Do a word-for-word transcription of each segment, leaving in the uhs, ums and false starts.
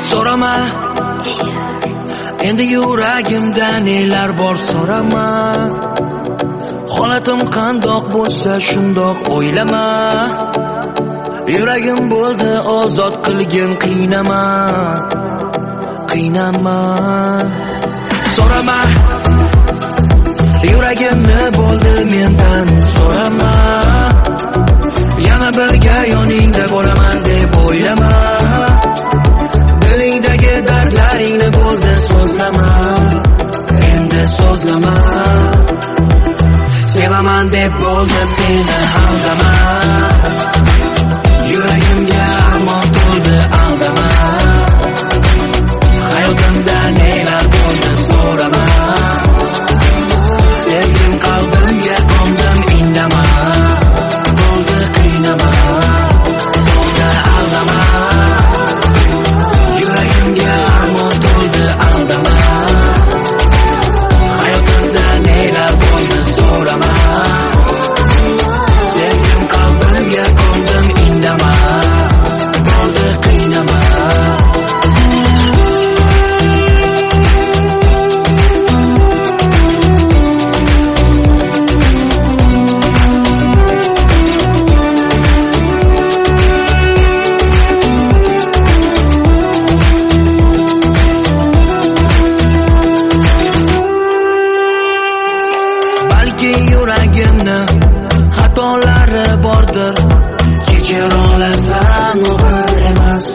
So'rama, endi yuragimda nelar bor so'rama. Holatim qandoq bo'lsa shundoq o'ylama. Yuragim bo'ldi ozod qilgin, qiynama, qiynama. So'rama, yuragimni bo'ldi mendan so'rama. Yana birga yoningda bo'laman deb o'ylama. Dilingdagi dardlaringni bo'ldi so'zlama, endi so'zlama. Sevaman deb bo'ldi meni aldama. Yuragimga armon to'ldi aldama. Hayotimda nelar bo'ldi so'rama. Sevgim qalbimga qo'ndim indama. Bo'ldi qiynama, bo'ldi aldama. Yuragimga armon to'ldi aldama. Hayotimda nelar bo'ldi so'rama. Sevgim qalbimga qo'ndim indama. Bo'ldi qiynama. Balki yuragimni xatolari bordir, kechira olasan, og'ir emas.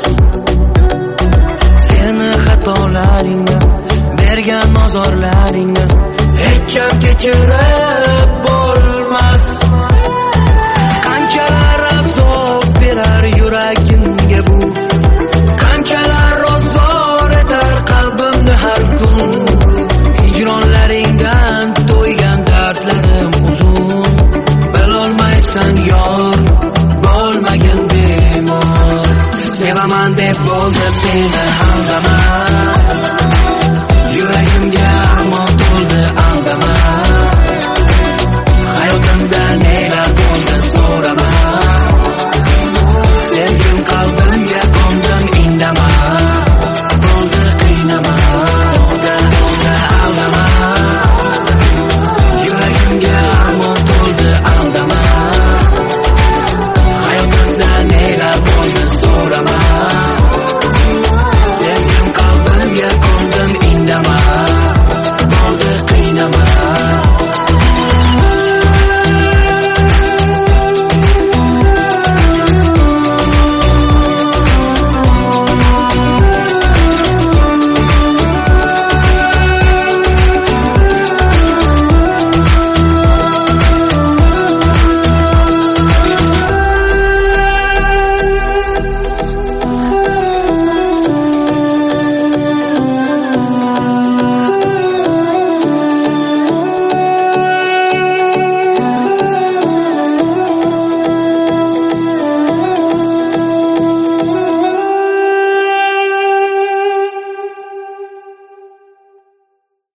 Seni xatolaringni, bergan ozorlaringni hech kechirib bo'lmas. Qanchalar azob berar yuragimga bu, qanchalar ozor etar qalbimni har kun. Hijronlaringdan to'ygan dardlarim uzun. Bilolmaysan yor, bo'lmagin bemor. Sevaman deb bo'ldi seni aldama.